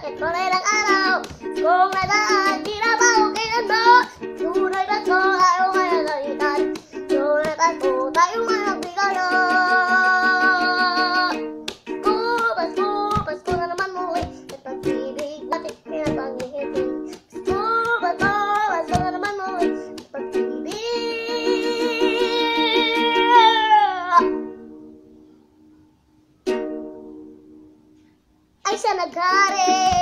at tunay ng araw. Kung nadaan, di na ba okay ano? Tunay ba ito, tayo kaya nalitan? Tunay ba ito, tayo managbigayan? Pasko na naman muli. At pag-ibig natin, pinapanghihitin. Pasko na naman muli. At pag-ibig ay siya naghari.